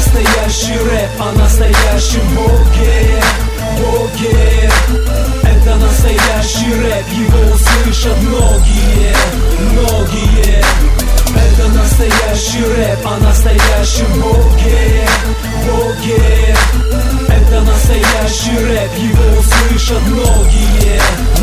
настоящий рэп о настоящем Боге, Боге. Это настоящий рэп, его услышат многие, многие. Это настоящий рэп о настоящем Боге, Боге. Это настоящий рэп, его услышат многие.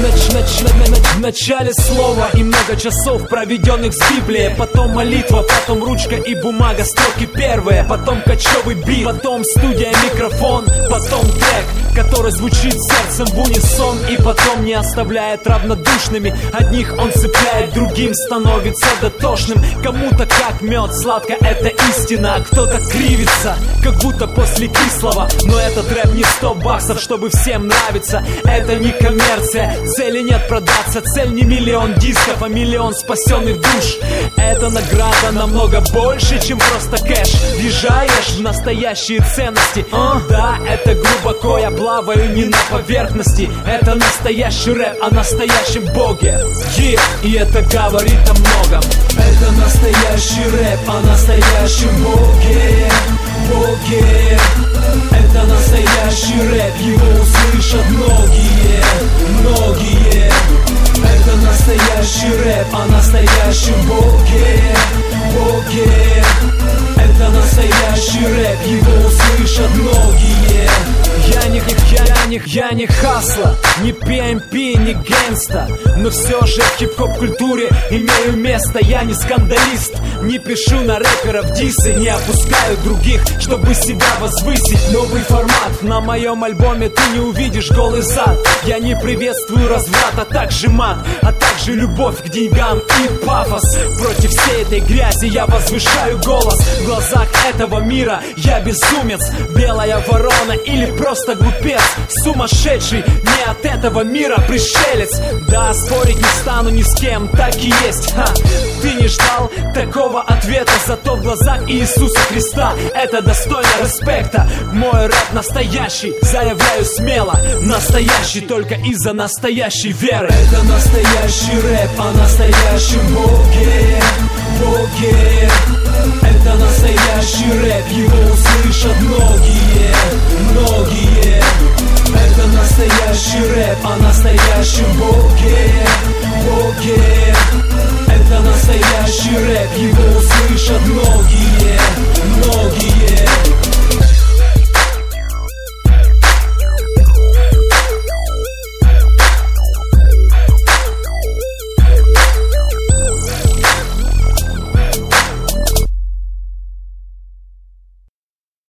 В начале слова и много часов, проведенных с Библией. Потом молитва, потом ручка и бумага, строки первые. Потом кочевый бит, потом студия, микрофон. Потом трек, который звучит сердцем в унисон. И потом не оставляет равнодушными. Одних он цепляет, другим становится дотошным. Кому-то как мед, сладко это истина. А кто-то кривится, как будто после кислого. Но этот рэп не 100 баксов, чтобы всем нравиться. Это не коммерция, цели нет продаться. Цель не миллион дисков, а миллион спасенных душ. Это награда намного больше, чем просто кэш. Въезжаешь в настоящие ценности. Да, это глубоко, я плаваю не на поверхности. Это настоящий рэп о настоящем Боге. И это говорит о многом. Это настоящий рэп о настоящем Боге, Боге. Это настоящий рэп, его услышат многие, многие. Это настоящий рэп о настоящем Боге, Боге. Это настоящий рэп, его услышат многие. Я не хасла, не PMP, не гэнста. Но все же в хип-хоп культуре имею место. Я не скандалист, не пишу на рэперов дисы. Не опускаю других, чтобы себя возвысить. Новый формат, на моем альбоме ты не увидишь голый зад. Я не приветствую разврат, а также мат, а также любовь к деньгам и пафос. Против всей этой грязи я возвышаю голос. В глазах этого мира я безумец, белая ворона или просто глупец. Сумасшедший, не от этого мира пришелец. Да, спорить не стану ни с кем, так и есть. Ты не ждал такого ответа, зато в глазах Иисуса Христа это достойно респекта. Мой рэп настоящий, заявляю смело. Настоящий только из-за настоящей веры. Это настоящий рэп о настоящем Боге, Боге. Это настоящий рэп, его услышат многие, многие. Это настоящий рэп о настоящем Боге, Боге. Это настоящий рэп, его услышат многие,